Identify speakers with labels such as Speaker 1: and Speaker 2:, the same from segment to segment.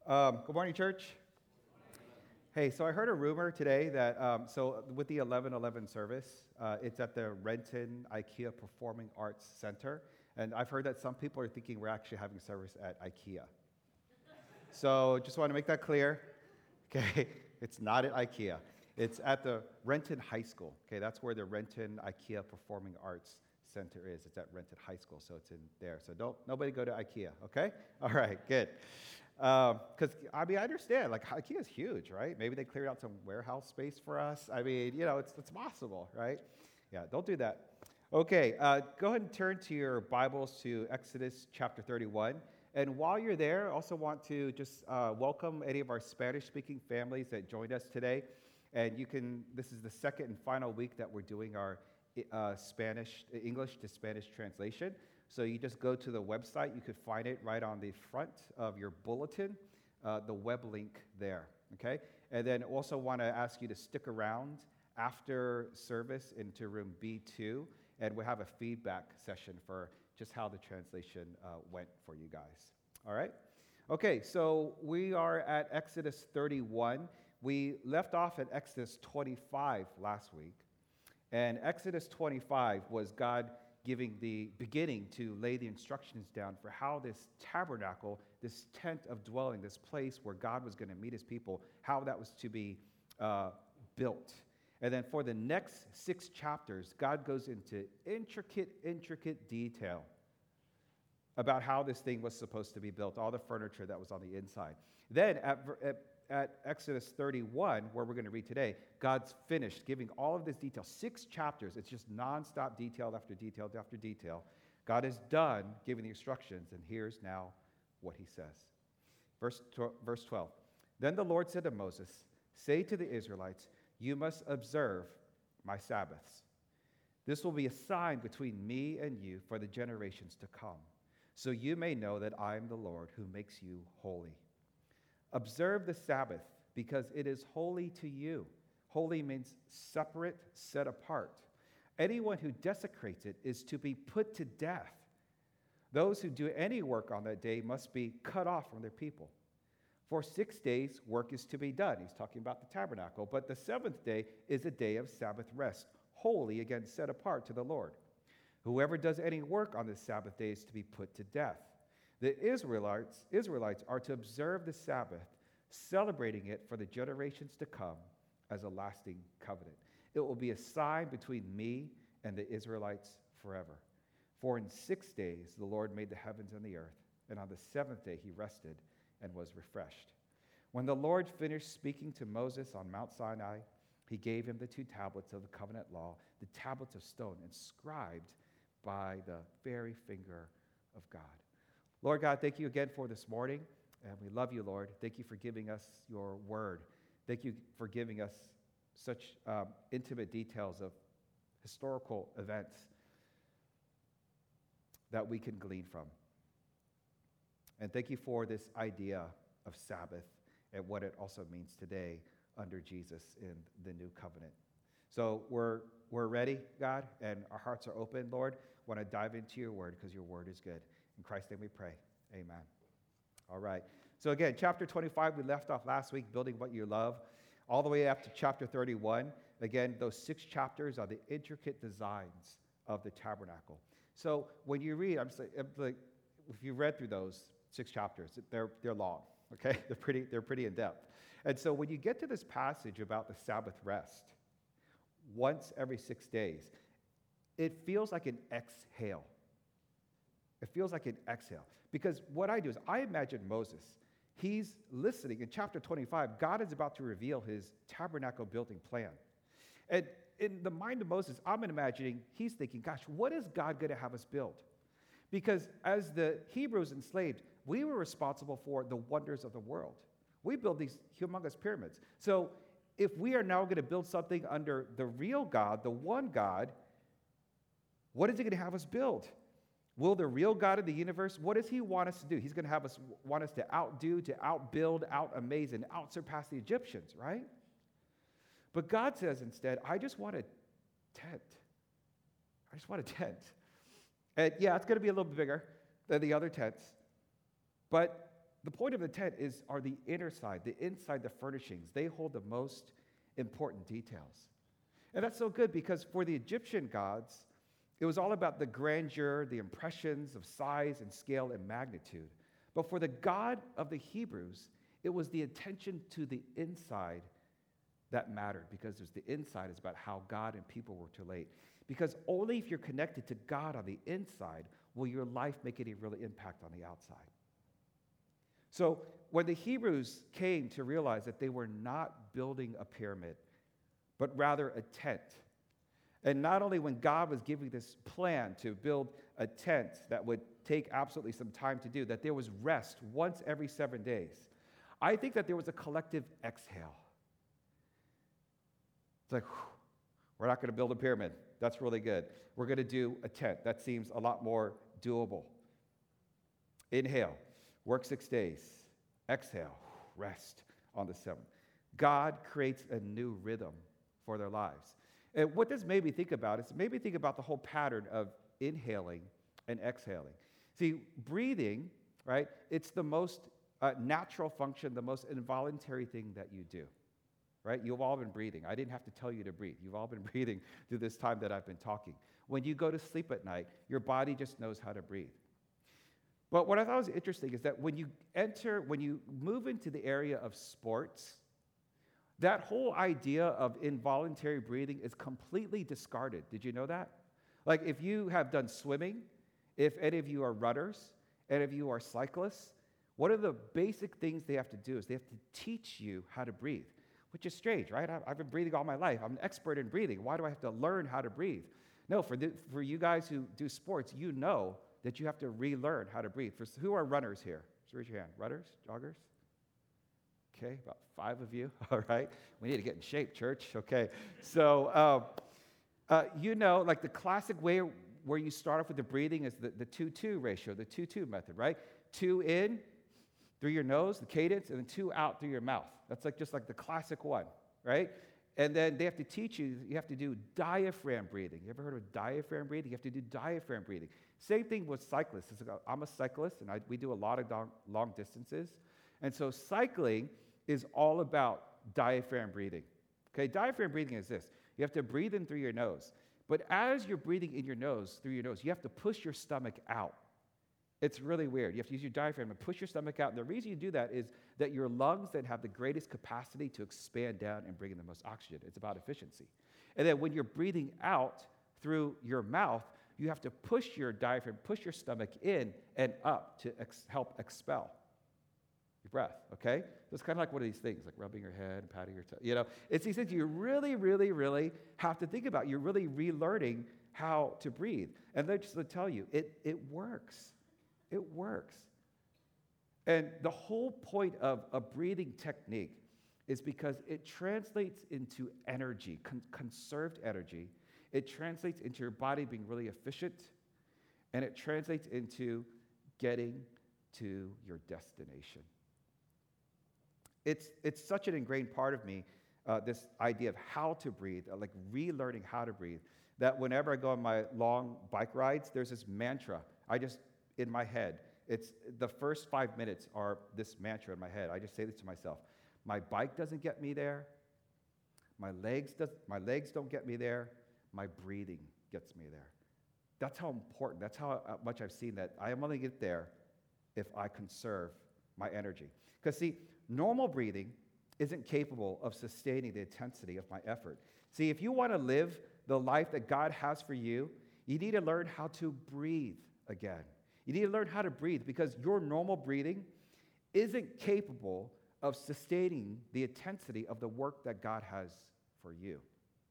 Speaker 1: Good morning, church. Hey, so I heard a rumor today that, with the 11:11 service, it's at the Renton IKEA Performing Arts Center. And I've heard that some people are thinking we're actually having service at IKEA. So just want to make that clear. Okay, it's not at IKEA. It's at the Renton High School. Okay, that's where the Renton IKEA Performing Arts Center is. It's at Renton High School, so it's in there. So nobody go to IKEA, okay? All right, good. Because, I understand, like, IKEA is huge, right? Maybe they cleared out some warehouse space for us. It's possible, right? Yeah, don't do that. Okay, go ahead and turn to your Bibles to Exodus chapter 31. And while you're there, I also want to just welcome any of our Spanish-speaking families that joined us today. And this is the second and final week that we're doing our English to Spanish translation. So you just go to the website. You could find it right on the front of your bulletin, the web link there, okay? And then also want to ask you to stick around after service into room B2, and we'll have a feedback session for just how the translation went for you guys, all right? Okay, so we are at Exodus 31. We left off at Exodus 25 last week, and Exodus 25 was God beginning to lay the instructions down for how this tabernacle, this tent of dwelling, this place where God was going to meet his people, how that was to be built. And then for the next 6 chapters, God goes into intricate detail about how this thing was supposed to be built, all the furniture that was on the inside. Then at Exodus 31, where we're going to read today, God's finished giving all of this detail. 6 chapters. It's just nonstop detail after detail after detail. God is done giving the instructions, and here's now what he says. Verse 12. Then the Lord said to Moses, "Say to the Israelites, you must observe my Sabbaths. This will be a sign between me and you for the generations to come, so you may know that I am the Lord who makes you holy. Observe the Sabbath, because it is holy to you." Holy means separate, set apart. Anyone who desecrates it is to be put to death. Those who do any work on that day must be cut off from their people. For 6 days, work is to be done. He's talking about the tabernacle. But the 7th day is a day of Sabbath rest, holy, again, set apart to the Lord. Whoever does any work on this Sabbath day is to be put to death. The Israelites are to observe the Sabbath, celebrating it for the generations to come as a lasting covenant. It will be a sign between me and the Israelites forever. For in 6 days the Lord made the heavens and the earth, and on the 7th day he rested and was refreshed. When the Lord finished speaking to Moses on Mount Sinai, he gave him the 2 tablets of the covenant law, the tablets of stone inscribed by the very finger of God. Lord God, thank you again for this morning, and we love you, Lord. Thank you for giving us your word. Thank you for giving us such intimate details of historical events that we can glean from. And thank you for this idea of Sabbath and what it also means today under Jesus in the new covenant. So we're ready, God, and our hearts are open, Lord. Want to dive into your word because your word is good. In Christ's name we pray. Amen. All right. So again, chapter 25, we left off last week, building what you love, all the way up to chapter 31. Again, those 6 chapters are the intricate designs of the tabernacle. So when you read, if you read through those 6 chapters, they're long, okay? They're pretty in depth. And so when you get to this passage about the Sabbath rest, once every 6 days, it feels like an exhale. It feels like an exhale. Because what I do is I imagine Moses. He's listening. In chapter 25, God is about to reveal his tabernacle building plan. And in the mind of Moses, I'm imagining he's thinking, gosh, what is God going to have us build? Because as the Hebrews enslaved, we were responsible for the wonders of the world. We build these humongous pyramids. So if we are now going to build something under the real God, the one God, what is he going to have us build? Will the real God of the universe, what does he want us to do? He's going to want us to outdo, to outbuild, out-amaze, and out-surpass the Egyptians, right? But God says instead, I just want a tent. I just want a tent. And yeah, it's going to be a little bit bigger than the other tents. But the point of the tent are the inner side, the inside, the furnishings. They hold the most important details. And that's so good because for the Egyptian gods, it was all about the grandeur, the impressions of size and scale and magnitude. But for the God of the Hebrews, it was the attention to the inside that mattered, because it was the inside is about how God and people were to relate. Because only if you're connected to God on the inside will your life make any real impact on the outside. So when the Hebrews came to realize that they were not building a pyramid, but rather a tent, and not only when God was giving this plan to build a tent that would take absolutely some time to do, that there was rest once every 7 days, I think that there was a collective exhale. It's like, whew, we're not going to build a pyramid. That's really good. We're going to do a tent. That seems a lot more doable. Inhale, work 6 days. Exhale, rest on the 7th. God creates a new rhythm for their lives. And what this made me think about is maybe think about the whole pattern of inhaling and exhaling. See, breathing, right, it's the most natural function, the most involuntary thing that you do, right? You've all been breathing. I didn't have to tell you to breathe. You've all been breathing through this time that I've been talking. When you go to sleep at night, your body just knows how to breathe. But what I thought was interesting is that when you move into the area of sports, that whole idea of involuntary breathing is completely discarded. Did you know that? Like if you have done swimming, if any of you are runners, any of you are cyclists, one of the basic things they have to do is they have to teach you how to breathe, which is strange, right? I've been breathing all my life. I'm an expert in breathing. Why do I have to learn how to breathe? No, for you guys who do sports, you know that you have to relearn how to breathe. Who are runners here? Just raise your hand. Runners? Joggers? Okay, about 5 of you. All right. We need to get in shape, church. Okay. So, like the classic way where you start off with the breathing is the 2-2 ratio, the 2-2 method, right? 2 in through your nose, the cadence, and then 2 out through your mouth. That's just like the classic one, right? And then they have to teach you have to do diaphragm breathing. You ever heard of diaphragm breathing? You have to do diaphragm breathing. Same thing with cyclists. I'm a cyclist, and we do a lot of long distances. And so cycling is all about diaphragm breathing. Okay, diaphragm breathing is this. You have to breathe in through your nose. But as you're breathing in your nose, through your nose, you have to push your stomach out. It's really weird. You have to use your diaphragm and push your stomach out. And the reason you do that is that your lungs then have the greatest capacity to expand down and bring in the most oxygen. It's about efficiency. And then when you're breathing out through your mouth, you have to push your diaphragm, push your stomach in and up to help expel your breath, okay? So it's kind of like one of these things, like rubbing your head and patting your toe. It's these things you really, really, really have to think about. You're really relearning how to breathe. And they just tell you, it works. It works. And the whole point of a breathing technique is because it translates into energy, conserved energy. It translates into your body being really efficient, and it translates into getting to your destination. It's such an ingrained part of me, this idea of how to breathe, like relearning how to breathe, that whenever I go on my long bike rides, there's this mantra. In my head, it's the first 5 minutes are this mantra in my head. I just say this to myself. My bike doesn't get me there. My legs don't get me there. My breathing gets me there. That's how important, that's how much I've seen that I am only get there if I conserve my energy. Because see, normal breathing isn't capable of sustaining the intensity of my effort. See, if you want to live the life that God has for you, you need to learn how to breathe again. You need to learn how to breathe because your normal breathing isn't capable of sustaining the intensity of the work that God has for you.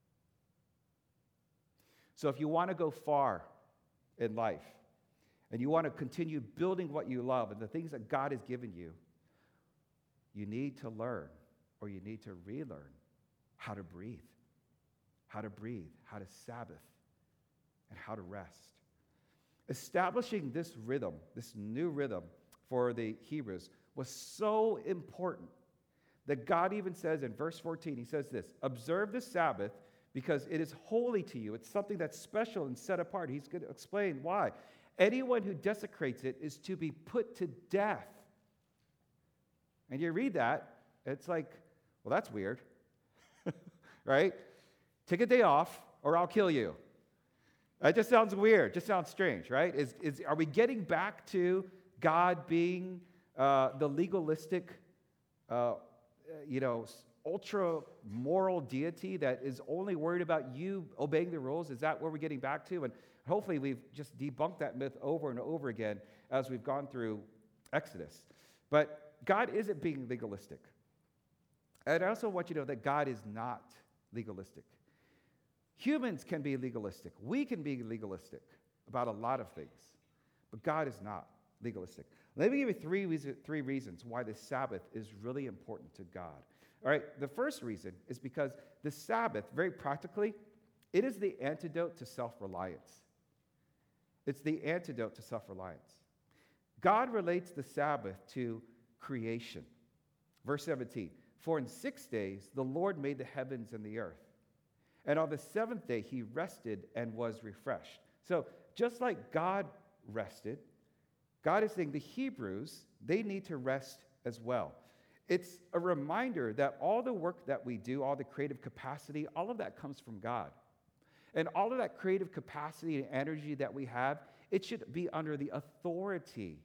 Speaker 1: So if you want to go far in life and you want to continue building what you love and the things that God has given you, you need to learn or you need to relearn how to breathe, how to Sabbath, and how to rest. Establishing this rhythm, this new rhythm for the Hebrews was so important that God even says in verse 14, he says this, observe the Sabbath because it is holy to you. It's something that's special and set apart. He's going to explain why. Anyone who desecrates it is to be put to death. And you read that, it's like, well, that's weird, right? Take a day off or I'll kill you. That just sounds weird, just sounds strange, right? Are we getting back to God being the legalistic, ultra moral deity that is only worried about you obeying the rules? Is that where we're getting back to? And hopefully we've just debunked that myth over and over again as we've gone through Exodus. But God isn't being legalistic. And I also want you to know that God is not legalistic. Humans can be legalistic. We can be legalistic about a lot of things. But God is not legalistic. Let me give you three reasons why the Sabbath is really important to God. All right, the first reason is because the Sabbath, very practically, it is the antidote to self-reliance. It's the antidote to self-reliance. God relates the Sabbath to creation. Verse 17, for in 6 days the Lord made the heavens and the earth. And on the seventh day he rested and was refreshed. So just like God rested, God is saying the Hebrews, they need to rest as well. It's a reminder that all the work that we do, all the creative capacity, all of that comes from God. And all of that creative capacity and energy that we have, it should be under the authority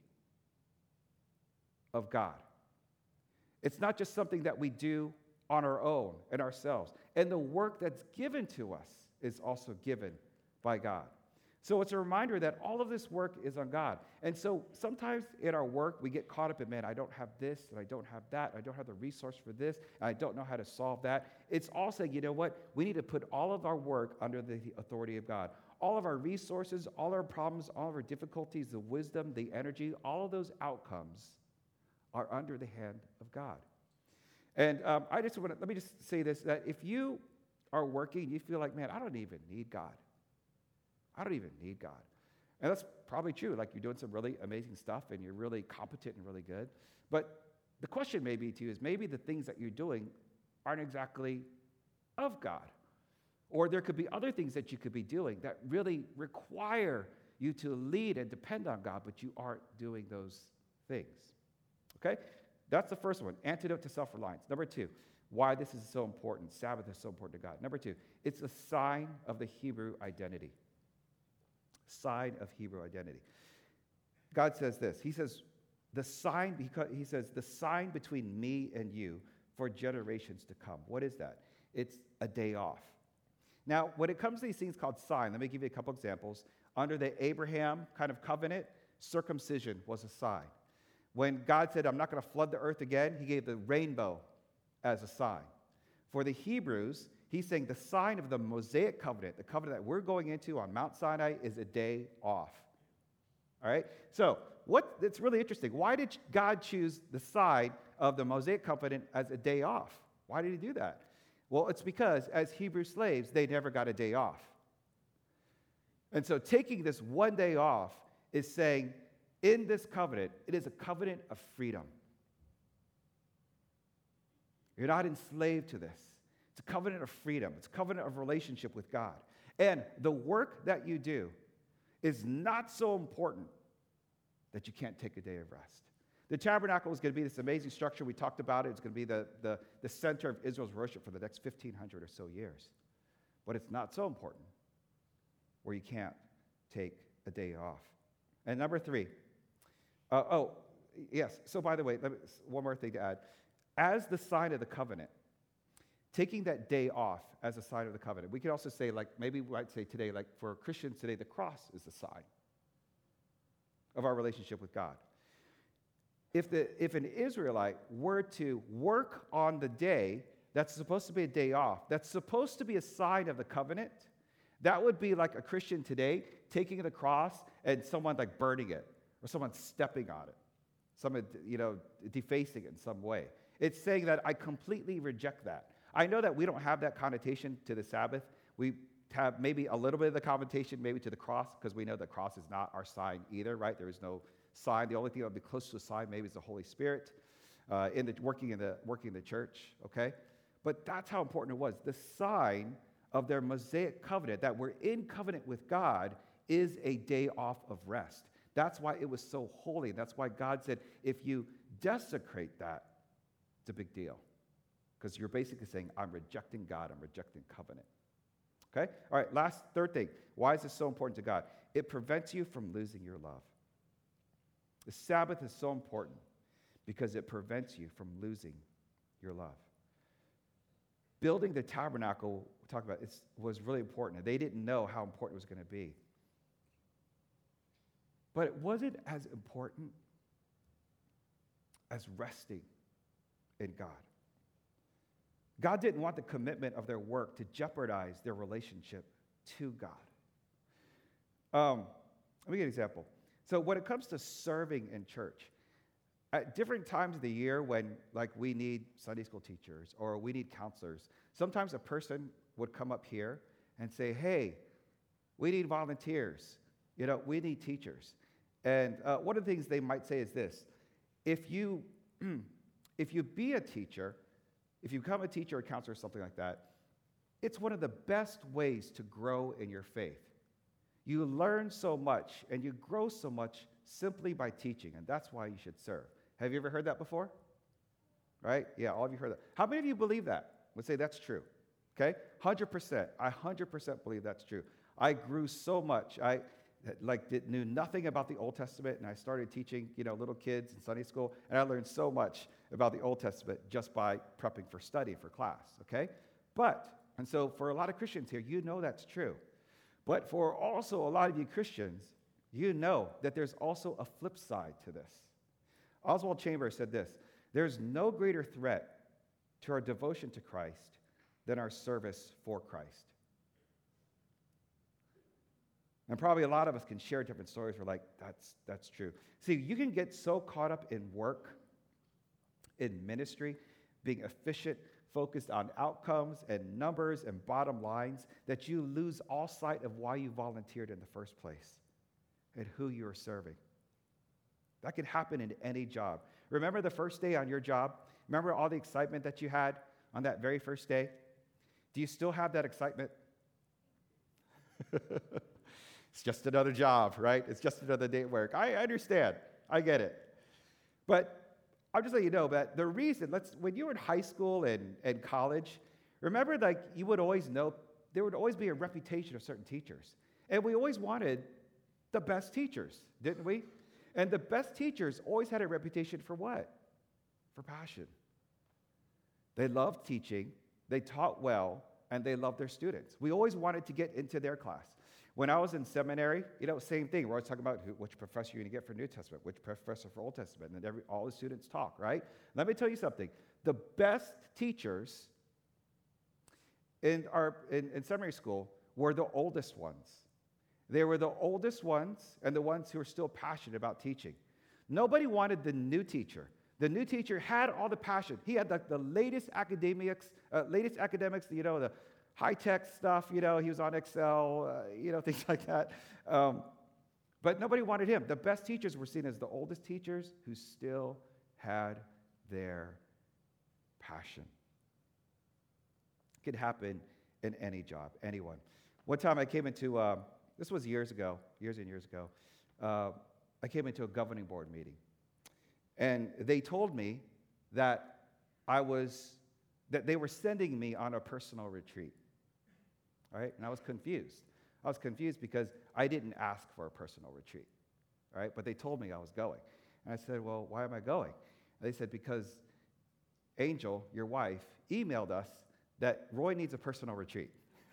Speaker 1: of God. It's not just something that we do on our own and ourselves. And the work that's given to us is also given by God. So it's a reminder that all of this work is on God. And so sometimes in our work, we get caught up in, man, I don't have this, and I don't have that, I don't have the resource for this, and I don't know how to solve that. It's all saying, you know what? We need to put all of our work under the authority of God. All of our resources, all our problems, all of our difficulties, the wisdom, the energy, all of those outcomes are under the hand of God. And let me just say this, that if you are working, you feel like, man, I don't even need God. I don't even need God. And that's probably true. Like, you're doing some really amazing stuff and you're really competent and really good. But the question maybe to you is maybe the things that you're doing aren't exactly of God. Or there could be other things that you could be doing that really require you to lead and depend on God, but you aren't doing those things. Okay? That's the first one, antidote to self-reliance. Number two, why this is so important. Sabbath is so important to God. Number two, it's a sign of the Hebrew identity. Sign of Hebrew identity. God says this. He says, the sign between me and you for generations to come. What is that? It's a day off. Now, when it comes to these things called sign, let me give you a couple examples. Under the Abraham kind of covenant, circumcision was a sign. When God said, I'm not going to flood the earth again, he gave the rainbow as a sign. For the Hebrews, he's saying the sign of the Mosaic covenant, the covenant that we're going into on Mount Sinai, is a day off. All right? So, it's really interesting. Why did God choose the sign of the Mosaic covenant as a day off? Why did he do that? Well, it's because as Hebrew slaves, they never got a day off. And so taking this one day off is saying, in this covenant, it is a covenant of freedom. You're not enslaved to this. It's a covenant of freedom. It's a covenant of relationship with God. And the work that you do is not so important that you can't take a day of rest. The tabernacle is going to be this amazing structure. We talked about it. It's going to be the center of Israel's worship for the next 1,500 or so years. But it's not so important where you can't take a day off. And number three, yes. So by the way, one more thing to add. As the sign of the covenant, taking that day off as a sign of the covenant. We could also say, like, maybe we might say today, like for Christians today, the cross is the sign of our relationship with God. If an Israelite were to work on the day that's supposed to be a day off, that's supposed to be a sign of the covenant, that would be like a Christian today taking the cross and someone like burning it, or someone stepping on it, someone, defacing it in some way. It's saying that I completely reject that. I know that we don't have that connotation to the Sabbath. We have maybe a little bit of the connotation maybe to the cross, because we know the cross is not our sign either, right? There is no sign. The only thing that would be close to a sign maybe is the Holy Spirit working in the church, okay? But that's how important it was. The sign of their Mosaic covenant, that we're in covenant with God, is a day off of rest. That's why it was so holy. That's why God said, if you desecrate that, It's a big deal because you're basically saying, I'm rejecting God, I'm rejecting covenant. Okay? All right, third thing. Why is this so important to God? It prevents you from losing your love. The Sabbath is so important because it prevents you from losing your love. Building the tabernacle, we talked about, was really important. They didn't know how important it was going to be. But it wasn't as important as resting in God. God didn't want the commitment of their work to jeopardize their relationship to God. Let me give you an example. So when it comes to serving in church, at different times of the year when, like, we need Sunday school teachers or we need counselors, sometimes a person would come up here and say, hey, we need volunteers. We need teachers. And one of the things they might say is this: if you be a teacher, if you become a teacher or counselor or something like that, it's one of the best ways to grow in your faith. You learn so much and you grow so much simply by teaching, and that's why you should serve. Have you ever heard that before? Right? Yeah, all of you heard that. How many of you believe that? Would say that's true. Okay? 100%. I 100% believe that's true. I grew so much. I knew nothing about the Old Testament, and I started teaching, little kids in Sunday school, and I learned so much about the Old Testament just by prepping for study for class, okay? And so for a lot of Christians here, that's true. But for also a lot of you Christians, that there's also a flip side to this. Oswald Chambers said this: there's no greater threat to our devotion to Christ than our service for Christ. And probably a lot of us can share different stories. We're like, that's true. See, you can get so caught up in work, in ministry, being efficient, focused on outcomes and numbers and bottom lines, that you lose all sight of why you volunteered in the first place and who you are serving. That could happen in any job. Remember the first day on your job? Remember all the excitement that you had on that very first day? Do you still have that excitement? It's just another job, right? It's just another day at work. I understand. I get it. But I'll just let you know that the reason, when you were in high school and college, remember, you would always know, there would always be a reputation of certain teachers. And we always wanted the best teachers, didn't we? And the best teachers always had a reputation for what? For passion. They loved teaching, they taught well, and they loved their students. We always wanted to get into their class. When I was in seminary, same thing. We're always talking about which professor you're going to get for New Testament, which professor for Old Testament, and then all the students talk, right? Let me tell you something. The best teachers in seminary school were the oldest ones. They were the oldest ones and the ones who were still passionate about teaching. Nobody wanted the new teacher. The new teacher had all the passion. He had the latest academics, the high-tech stuff, he was on Excel, things like that. But nobody wanted him. The best teachers were seen as the oldest teachers who still had their passion. It could happen in any job, anyone. One time I came into, this was years and years ago, I came into a governing board meeting. And they told me that they were sending me on a personal retreat. All right? And I was confused. I was confused because I didn't ask for a personal retreat. All right? But they told me I was going. And I said, well, why am I going? And they said, because Angel, your wife, emailed us that Roy needs a personal retreat.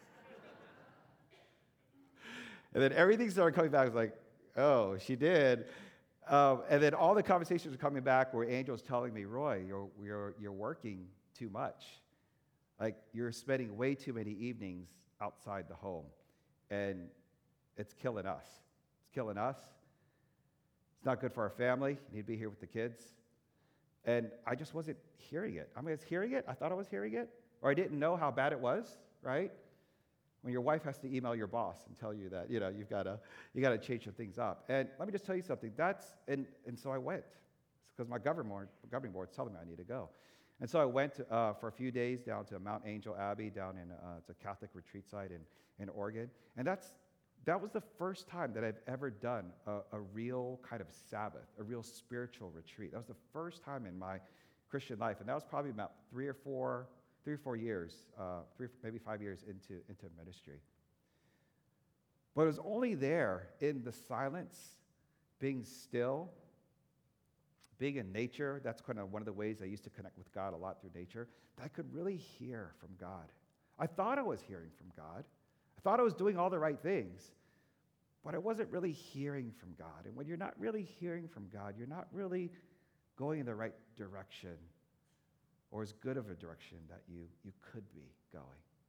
Speaker 1: And then everything started coming back. I was like, oh, she did. And then all the conversations were coming back where Angel was telling me, Roy, you're working too much. Like, you're spending way too many evenings outside the home. And it's killing us. It's killing us. It's not good for our family. You need to be here with the kids. And I just wasn't hearing it. I was hearing it. I thought I was hearing it. Or I didn't know how bad it was, right? When your wife has to email your boss and tell you that, you got to change some things up. And let me just tell you something. And so I went. It's because my governing board is telling me I need to go. And so I went for a few days down to Mount Angel Abbey down in it's a Catholic retreat site in Oregon. And that was the first time that I've ever done a real kind of Sabbath, a real spiritual retreat. That was the first time in my Christian life, and that was probably about 3 or 4 years, maybe 5 years into ministry. But it was only there in the silence, being still, being in nature. That's kind of one of the ways I used to connect with God a lot through nature, that I could really hear from God. I thought I was hearing from God. I thought I was doing all the right things, but I wasn't really hearing from God. And when you're not really hearing from God, you're not really going in the right direction or as good of a direction that you could be going.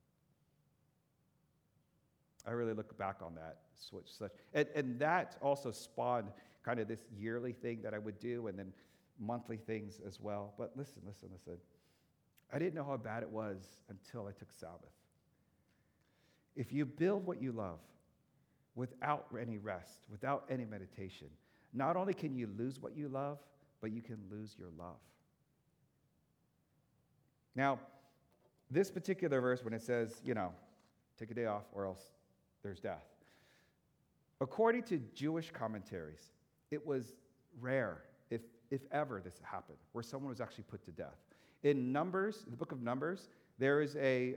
Speaker 1: I really look back on that switch. And that also spawned kind of this yearly thing that I would do and then monthly things as well. But listen. I didn't know how bad it was until I took Sabbath. If you build what you love without any rest, without any meditation, not only can you lose what you love, but you can lose your love. Now, this particular verse, when it says, take a day off or else there's death. According to Jewish commentaries, it was rare, if ever this happened, where someone was actually put to death. In Numbers, the book of Numbers, there is a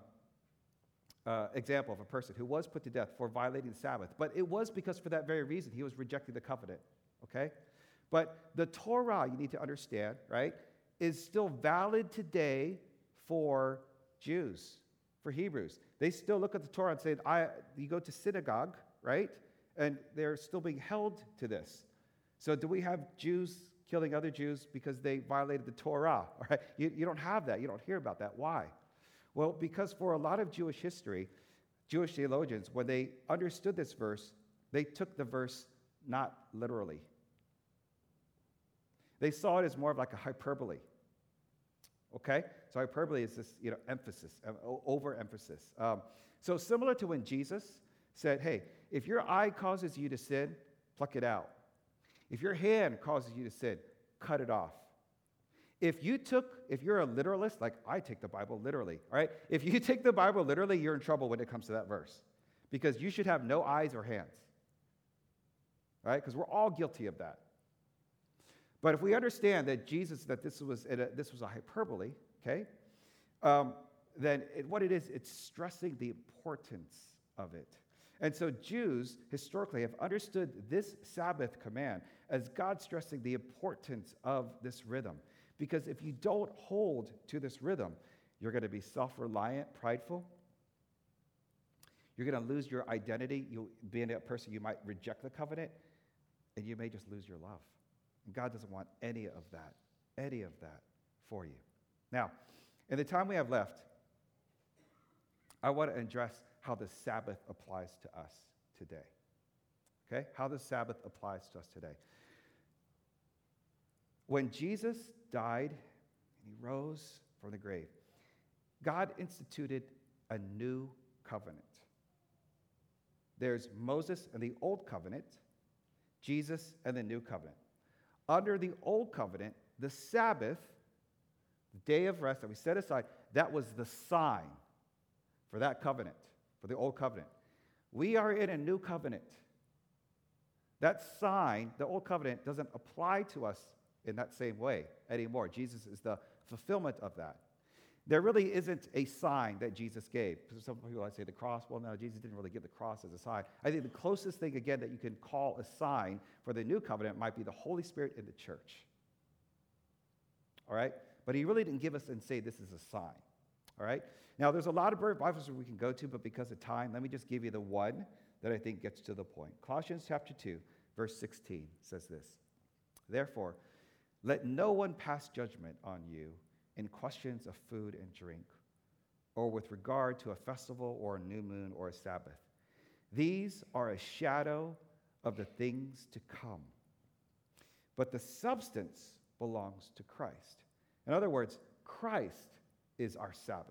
Speaker 1: example of a person who was put to death for violating the Sabbath. But it was because for that very reason, he was rejecting the covenant, okay? But the Torah, you need to understand, right, is still valid today for Jews, for Hebrews. They still look at the Torah and say, you go to synagogue, right? And they're still being held to this. So do we have Jews killing other Jews because they violated the Torah? Right? You don't have that. You don't hear about that. Why? Well, because for a lot of Jewish history, Jewish theologians, when they understood this verse, they took the verse not literally. They saw it as more of like a hyperbole. Okay? So hyperbole is this, emphasis, overemphasis. So similar to when Jesus said, hey, if your eye causes you to sin, pluck it out. If your hand causes you to sin, cut it off. If you're a literalist, like I take the Bible literally, all right? If you take the Bible literally, you're in trouble when it comes to that verse. Because you should have no eyes or hands. All right? Because we're all guilty of that. But if we understand that this was a hyperbole, okay, then what it is, it's stressing the importance of it. And so Jews, historically, have understood this Sabbath command as God stressing the importance of this rhythm. Because if you don't hold to this rhythm, you're going to be self-reliant, prideful. You're going to lose your identity. You'll be a person, you might reject the covenant, and you may just lose your love. And God doesn't want any of that for you. Now, in the time we have left, I want to address how the Sabbath applies to us today. Okay? How the Sabbath applies to us today. When Jesus died and he rose from the grave, God instituted a new covenant. There's Moses and the old covenant, Jesus and the new covenant. Under the old covenant, the Sabbath, the day of rest that we set aside, that was the sign for that covenant, for the old covenant. We are in a new covenant. That sign, the old covenant, doesn't apply to us in that same way anymore. Jesus is the fulfillment of that. There really isn't a sign that Jesus gave. Some people might say the cross. Well, no, Jesus didn't really give the cross as a sign. I think the closest thing, again, that you can call a sign for the new covenant might be the Holy Spirit in the church. All right? But he really didn't give us and say this is a sign. All right? Now, there's a lot of Bibles we can go to, but because of time, let me just give you the one that I think gets to the point. Colossians chapter 2, verse 16 says this. Therefore, let no one pass judgment on you in questions of food and drink, or with regard to a festival or a new moon or a Sabbath. These are a shadow of the things to come. But the substance belongs to Christ. In other words, Christ is our Sabbath.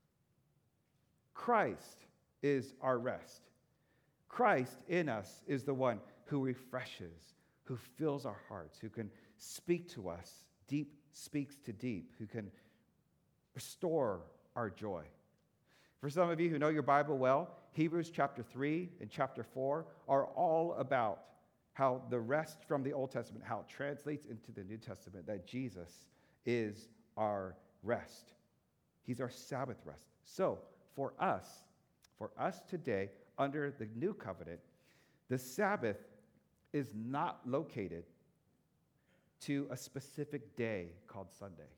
Speaker 1: Christ is our rest. Christ in us is the one who refreshes, who fills our hearts, who can speak to us, deep speaks to deep, who can restore our joy. For some of you who know your Bible well, Hebrews chapter 3 and chapter 4 are all about how the rest from the Old Testament, how it translates into the New Testament, that Jesus is our rest. He's our Sabbath rest. So for us today, under the new covenant, the Sabbath is not located to a specific day called Sunday.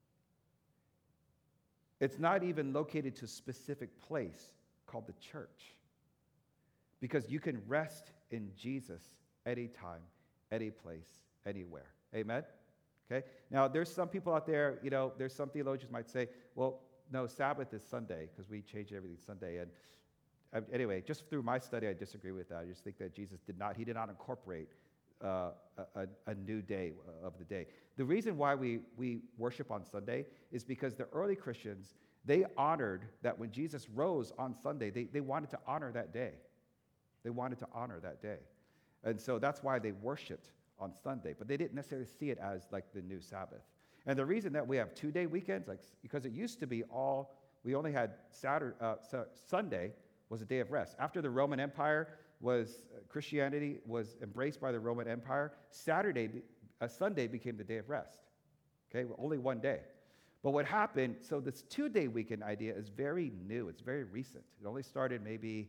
Speaker 1: It's not even located to a specific place called the church. Because you can rest in Jesus anytime, any place, anywhere. Amen? Okay? Now, there's some people out there, there's some theologians might say, well, no, Sabbath is Sunday because we change everything Sunday. And anyway, just through my study, I disagree with that. I just think that Jesus did not incorporate a new day of the day. The reason why we worship on Sunday is because the early Christians, they honored that when Jesus rose on Sunday, they wanted to honor that day. They wanted to honor that day. And so that's why they worshiped on Sunday, but they didn't necessarily see it as like the new Sabbath. And the reason that we have 2-day weekends, because it used to be we only had Sunday was a day of rest. After the Roman Empire Christianity was embraced by the Roman Empire, Sunday became the day of rest. Okay, only one day. But what happened, so this 2-day weekend idea is very new. It's very recent. It only started maybe,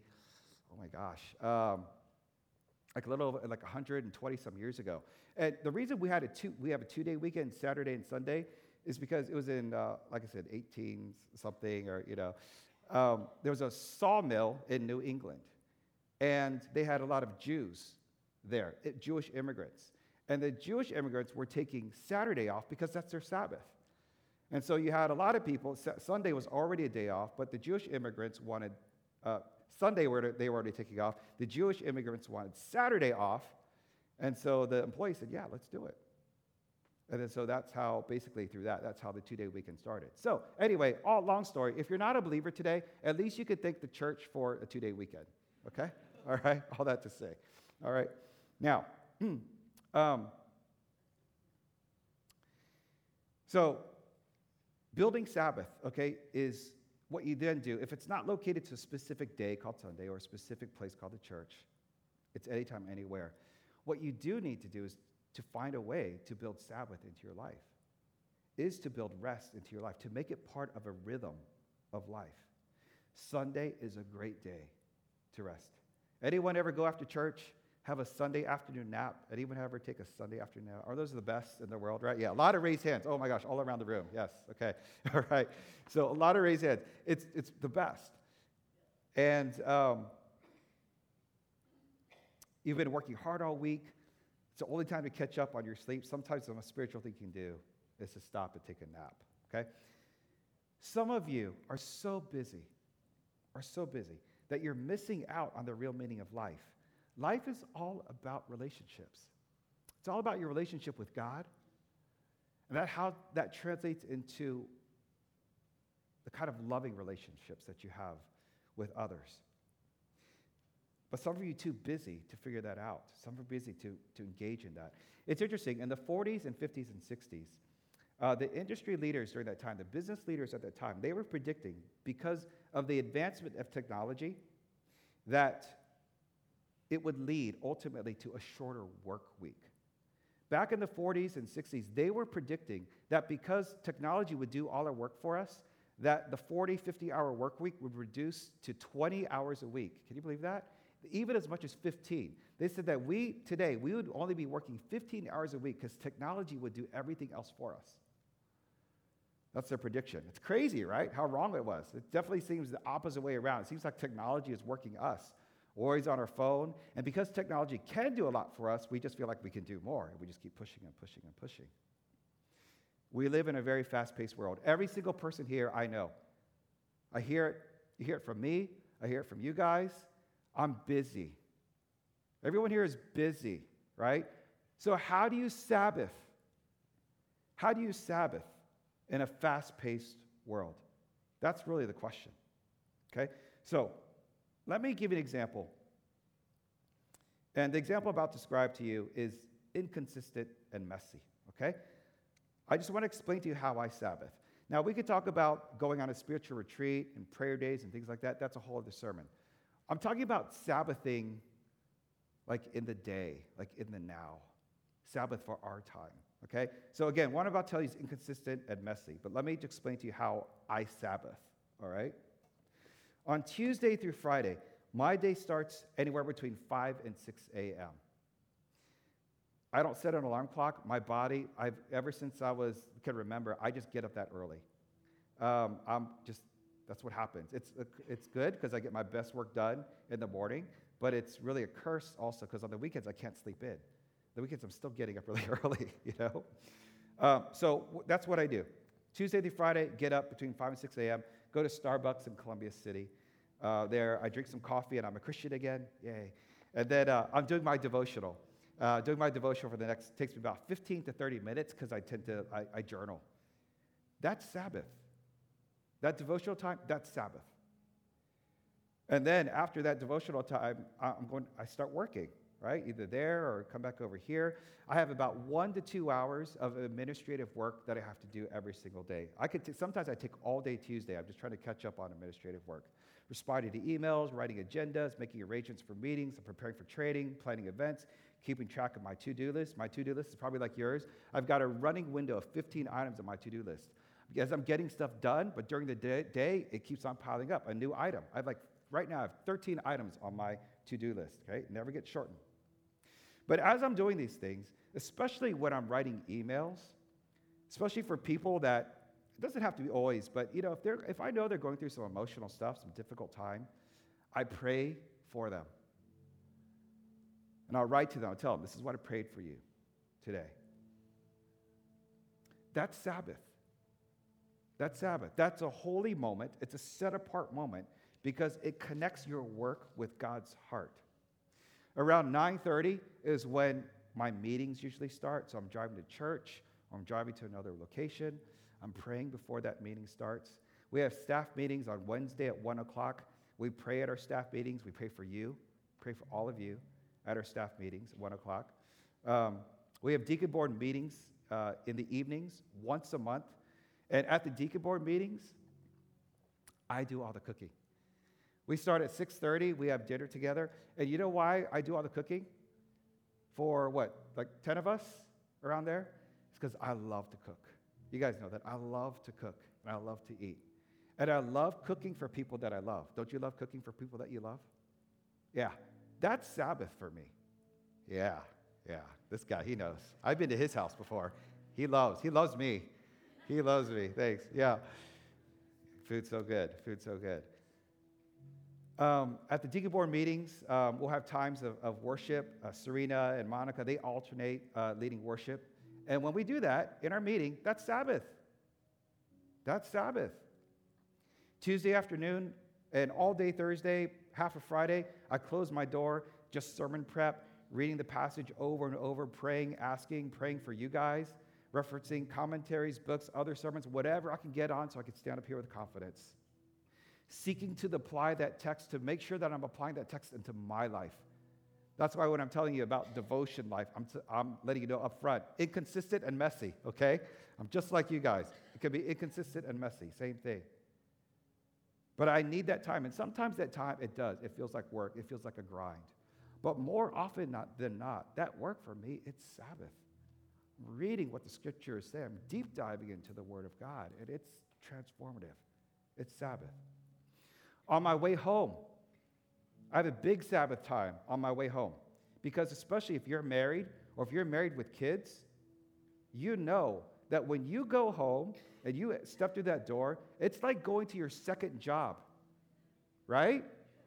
Speaker 1: like a little over, like 120 some years ago. And the reason we have a 2-day weekend, Saturday and Sunday, is because it was in, like I said, 18 something, or there was a sawmill in New England, and they had a lot of Jews there, Jewish immigrants. And the Jewish immigrants were taking Saturday off because that's their Sabbath. And so you had a lot of people, Sunday was already a day off, but the Jewish immigrants wanted, Sunday they were already taking off. The Jewish immigrants wanted Saturday off. And so the employee said, yeah, let's do it. And then so that's how, basically through that's how the 2-day weekend started. So anyway, long story, if you're not a believer today, at least you could thank the church for a 2-day weekend. Okay? All right? All that to say. All right? Now, so building Sabbath, okay, is what you then do. If it's not located to a specific day called Sunday or a specific place called the church, it's anytime, anywhere. What you do need to do is to find a way to build Sabbath into your life, is to build rest into your life, to make it part of a rhythm of life. Sunday is a great day to rest. Anyone ever go after church, have a Sunday afternoon nap? Anyone ever take a Sunday afternoon nap? Are those the best in the world, right? Yeah, a lot of raised hands. Oh my gosh, all around the room. Yes, okay. All right. So a lot of raised hands. It's the best. And you've been working hard all week. It's the only time to catch up on your sleep. Sometimes the most spiritual thing you can do is to stop and take a nap, okay? Some of you are so busy that you're missing out on the real meaning of life. Life is all about relationships. It's all about your relationship with God, and how that translates into the kind of loving relationships that you have with others. But some of you are too busy to figure that out. Some are busy to engage in that. It's interesting, in the 40s and 50s and 60s, the industry leaders during that time, the business leaders at that time, they were predicting, because of the advancement of technology, that it would lead ultimately to a shorter work week. Back in the 40s and 60s, they were predicting that because technology would do all our work for us, that the 40, 50-hour work week would reduce to 20 hours a week. Can you believe that? Even as much as 15. They said that we would only be working 15 hours a week because technology would do everything else for us. That's their prediction. It's crazy, right? How wrong it was. It definitely seems the opposite way around. It seems like technology is working us. Always on our phone. And because technology can do a lot for us, we just feel like we can do more. And we just keep pushing and pushing and pushing. We live in a very fast-paced world. Every single person here I know. I hear it. You hear it from me. I hear it from you guys. I'm busy. Everyone here is busy, right? So how do you Sabbath? How do you Sabbath in a fast-paced world? That's really the question, okay? So let me give you an example. And the example I'm about to describe to you is inconsistent and messy, okay? I just want to explain to you how I Sabbath. Now, we could talk about going on a spiritual retreat and prayer days and things like that. That's a whole other sermon. I'm talking about Sabbathing like in the day, like in the now. Sabbath for our time, Okay? So again, what I'm about to tell you is inconsistent and messy, but let me just explain to you how I Sabbath, all right? On Tuesday through Friday, my day starts anywhere between 5 and 6 a.m. I don't set an alarm clock. My body, ever since can remember, I just get up that early. That's what happens. It's good because I get my best work done in the morning, but it's really a curse also because on the weekends I can't sleep in. The weekends I'm still getting up really early, you know? So that's what I do. Tuesday through Friday, get up between 5 and 6 a.m., go to Starbucks in Columbia City. There, I drink some coffee and I'm a Christian again. Yay. And then I'm doing my devotional. Doing my devotional for takes me about 15 to 30 minutes because I journal. That's Sabbath. That devotional time, that's Sabbath. And then after that devotional time, I start working, right? Either there or come back over here. I have about 1 to 2 hours of administrative work that I have to do every single day. Sometimes I take all day Tuesday. I'm just trying to catch up on administrative work. Responding to emails, writing agendas, making arrangements for meetings, preparing for training, planning events, keeping track of my to-do list. My to-do list is probably like yours. I've got a running window of 15 items on my to-do list. Because I'm getting stuff done, but during the day, it keeps on piling up. A new item. Right now, I have 13 items on my to-do list, okay? It never gets shortened. But as I'm doing these things, especially when I'm writing emails, especially for people that, it doesn't have to be always, but you know, if I know they're going through some emotional stuff, some difficult time, I pray for them. And I'll write to them, I'll tell them, this is what I prayed for you today. That's Sabbath. That's Sabbath. That's a holy moment. It's a set-apart moment because it connects your work with God's heart. Around 9:30 is when my meetings usually start. So I'm driving to church, or I'm driving to another location. I'm praying before that meeting starts. We have staff meetings on Wednesday at 1 o'clock. We pray at our staff meetings. We pray for you, pray for all of you at our staff meetings at 1 o'clock. We have deacon board meetings in the evenings once a month. And at the deacon board meetings, I do all the cooking. We start at 6:30. We have dinner together. And you know why I do all the cooking? For what, like 10 of us around there? It's because I love to cook. You guys know that. I love to cook, and I love to eat. And I love cooking for people that I love. Don't you love cooking for people that you love? Yeah. That's Sabbath for me. Yeah. This guy, he knows. I've been to his house before. He loves me. He loves me. Thanks. Yeah. Food's so good. At the deacon board meetings, we'll have times of worship. Serena and Monica, they alternate leading worship. And when we do that in our meeting, that's Sabbath. That's Sabbath. Tuesday afternoon and all day Thursday, half of Friday, I close my door, just sermon prep, reading the passage over and over, praying for you guys, referencing commentaries, books, other sermons, whatever I can get on so I can stand up here with confidence. Seeking to apply that text to make sure that I'm applying that text into my life. That's why when I'm telling you about devotion life, I'm letting you know up front, inconsistent and messy, okay? I'm just like you guys. It can be inconsistent and messy, same thing. But I need that time, and sometimes that time, it does. It feels like work. It feels like a grind. But more often than not, that work for me, it's Sabbath. I'm reading what the Scriptures say. I'm deep diving into the Word of God, and it's transformative. It's Sabbath. On my way home, I have a big Sabbath time on my way home because especially if you're married or if you're married with kids, you know that when you go home and you step through that door, it's like going to your second job, right?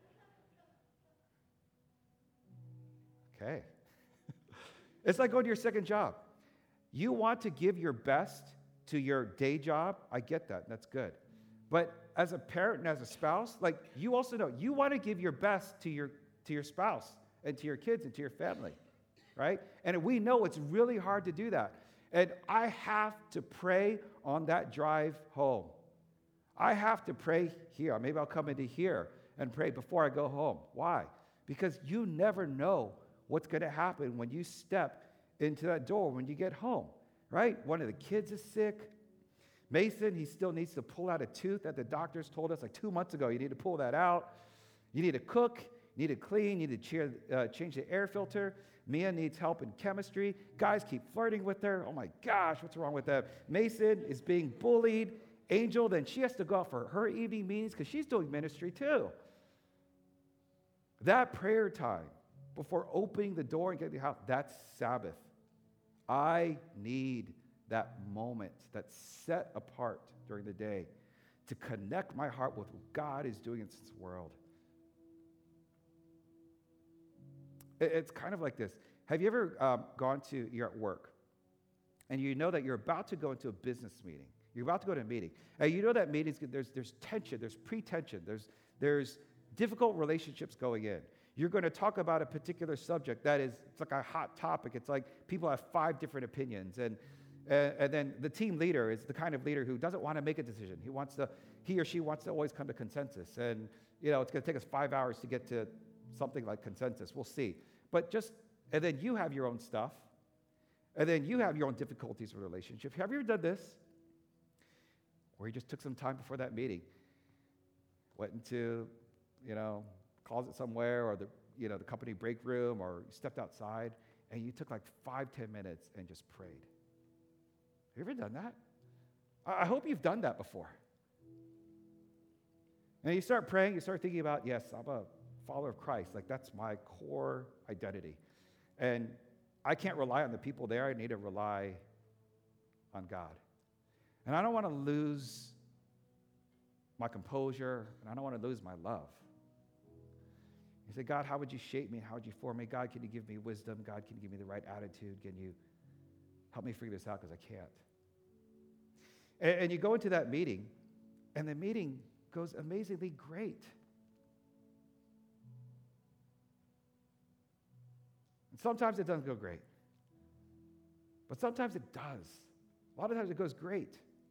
Speaker 1: Okay. It's like going to your second job. You want to give your best to your day job. I get that. That's good. But as a parent and as a spouse, like you also know, you want to give your best to your spouse and to your kids and to your family, right? And we know it's really hard to do that. And I have to pray on that drive home. I have to pray here. Maybe I'll come into here and pray before I go home. Why? Because you never know what's going to happen when you step into that door when you get home, right? One of the kids is sick. Mason, he still needs to pull out a tooth that the doctors told us like 2 months ago. You need to pull that out. You need to cook. You need to clean. You need to change the air filter. Mia needs help in chemistry. Guys keep flirting with her. Oh my gosh, what's wrong with that? Mason is being bullied. Angel, then she has to go out for her evening meetings because she's doing ministry too. That prayer time before opening the door and getting the house, that's Sabbath. I need that moment that's set apart during the day to connect my heart with what God is doing in this world. It's kind of like this. Have you ever you're at work, and you know that you're about to go into a business meeting. You're about to go to a meeting. And you know that meetings, there's tension, there's pre-tension, there's difficult relationships going in. You're going to talk about a particular subject it's like a hot topic. It's like people have 5 different opinions. And then the team leader is the kind of leader who doesn't want to make a decision. He or she wants to always come to consensus. And, it's going to take us 5 hours to get to something like consensus. We'll see. And then you have your own stuff. And then you have your own difficulties with relationships. Have you ever done this? Where you just took some time before that meeting, went into, closet somewhere, or the company break room, or you stepped outside, and you took like 5-10 minutes and just prayed. Have you ever done that? I hope you've done that before. And you start praying, you start thinking about, yes, I'm a follower of Christ. Like, that's my core identity. And I can't rely on the people there. I need to rely on God. And I don't want to lose my composure, and I don't want to lose my love. You say, God, how would you shape me? How would you form me? God, can you give me wisdom? God, can you give me the right attitude? Can you help me figure this out, because I can't? And you go into that meeting, and the meeting goes amazingly great. And sometimes it doesn't go great. But sometimes it does. A lot of times it goes great.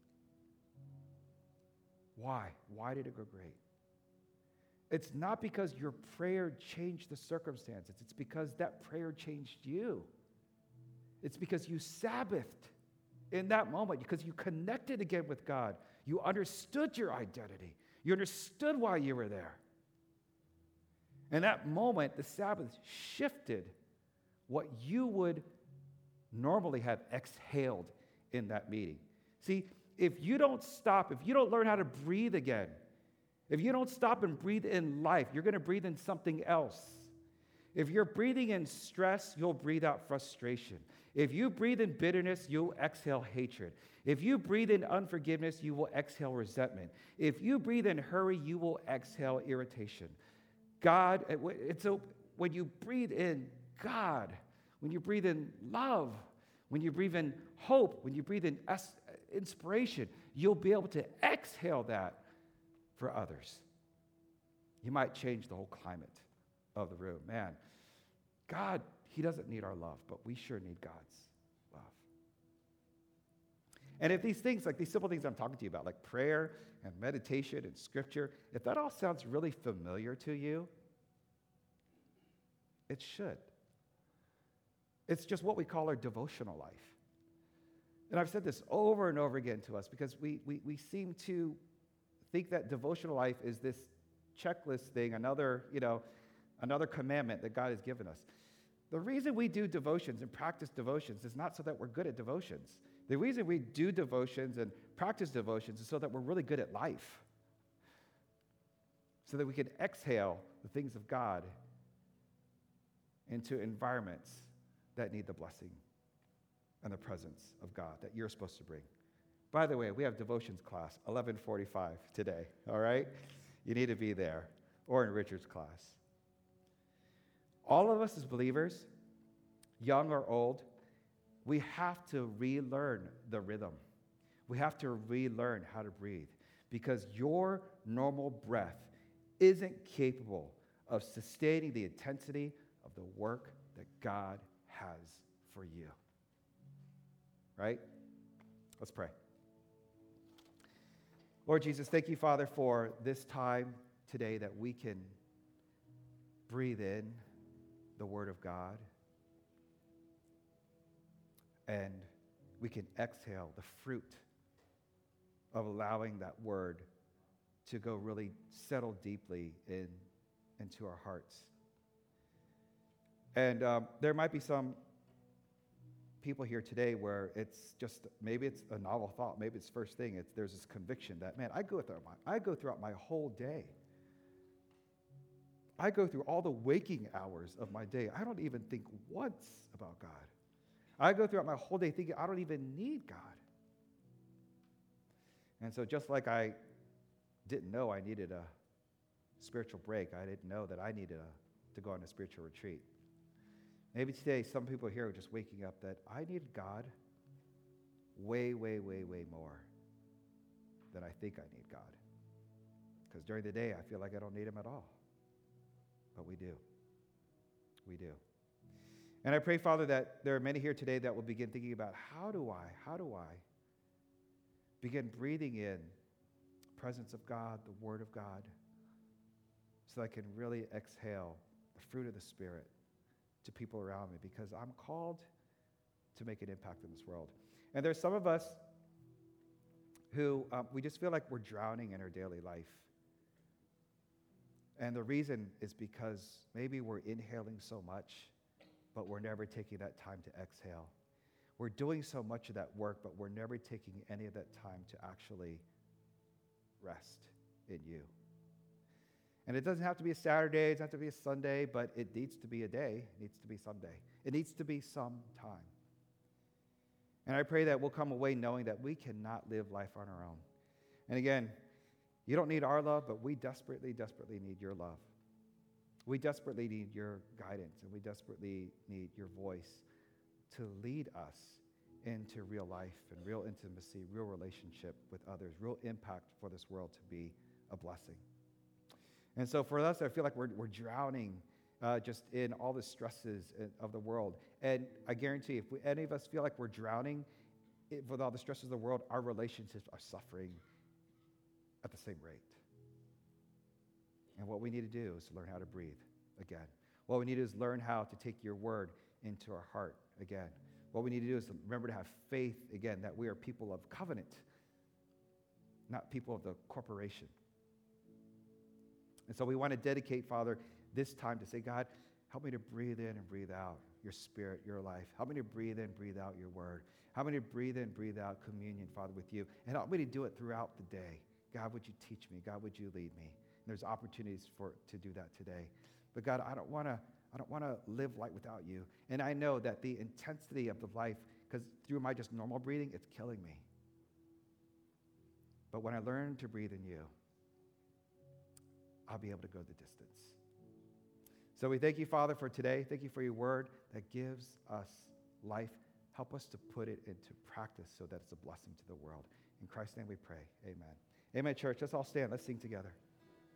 Speaker 1: Why? Why did it go great? It's not because your prayer changed the circumstances. It's because that prayer changed you. It's because you Sabbathed in that moment, because you connected again with God. You understood your identity. You understood why you were there. In that moment, the Sabbath shifted what you would normally have exhaled in that meeting. See, if you don't stop, if you don't learn how to breathe again, if you don't stop and breathe in life, you're going to breathe in something else. If you're breathing in stress, you'll breathe out frustration. If you breathe in bitterness, you'll exhale hatred. If you breathe in unforgiveness, you will exhale resentment. If you breathe in hurry, you will exhale irritation. When you breathe in God, when you breathe in love, when you breathe in hope, when you breathe in inspiration, you'll be able to exhale that for others. You might change the whole climate of the room. Man, God, He doesn't need our love, but we sure need God's love. And if these things, like these simple things I'm talking to you about, like prayer and meditation and scripture, if that all sounds really familiar to you, it should. It's just what we call our devotional life. And I've said this over and over again to us because we seem to think that devotional life is this checklist thing, another commandment that God has given us. The reason we do devotions and practice devotions is not so that we're good at devotions. The reason we do devotions and practice devotions is so that we're really good at life, so that we can exhale the things of God into environments that need the blessing and the presence of God that you're supposed to bring. By the way, we have devotions class, 11:45 today, all right? You need to be there, or in Richard's class. All of us as believers, young or old, we have to relearn the rhythm. We have to relearn how to breathe, because your normal breath isn't capable of sustaining the intensity of the work that God has for you. Right? Let's pray. Lord Jesus, thank you, Father, for this time today that we can breathe in the Word of God and we can exhale the fruit of allowing that Word to go really settle deeply into our hearts. And there might be some people here today where it's just, maybe it's a novel thought, maybe it's first thing, there's this conviction that, man, I go throughout my whole day. I go through all the waking hours of my day. I don't even think once about God. I go throughout my whole day thinking I don't even need God. And so just like I didn't know I needed a spiritual break, I didn't know that I needed to go on a spiritual retreat. Maybe today some people here are just waking up that I needed God way, way, way, way more than I think I need God. Because during the day I feel like I don't need him at all. But we do. We do. And I pray, Father, that there are many here today that will begin thinking about how do I begin breathing in the presence of God, the Word of God, so I can really exhale the fruit of the Spirit to people around me, because I'm called to make an impact in this world. And there's some of us who we just feel like we're drowning in our daily life. And the reason is because maybe we're inhaling so much, but we're never taking that time to exhale. We're doing so much of that work, but we're never taking any of that time to actually rest in you. And it doesn't have to be a Saturday, it doesn't have to be a Sunday, but it needs to be a day, it needs to be someday. It needs to be some time. And I pray that we'll come away knowing that we cannot live life on our own. And again, you don't need our love, but we desperately, desperately need your love. We desperately need your guidance, and we desperately need your voice to lead us into real life and real intimacy, real relationship with others, real impact for this world to be a blessing. And so for us, I feel like we're drowning just in all the stresses of the world. And I guarantee if any of us feel like we're drowning with all the stresses of the world, our relationships are suffering at the same rate. And what we need to do is to learn how to breathe again. What we need to do is learn how to take your word into our heart again. What we need to do is to remember to have faith again, that we are people of covenant, not people of the corporation. And so we want to dedicate, Father, this time to say, God, help me to breathe in and breathe out your spirit, your life. Help me to breathe in, breathe out your word. Help me to breathe in, breathe out communion, Father, with you. And help me to do it throughout the day. God, would you teach me? God, would you lead me? And there's opportunities to do that today. But God, I don't want to live life without you. And I know that the intensity of the life, because through my just normal breathing, it's killing me. But when I learn to breathe in you, I'll be able to go the distance. So we thank you, Father, for today. Thank you for your word that gives us life. Help us to put it into practice so that it's a blessing to the world. In Christ's name we pray. Amen. Amen, church. Let's all stand. Let's sing together.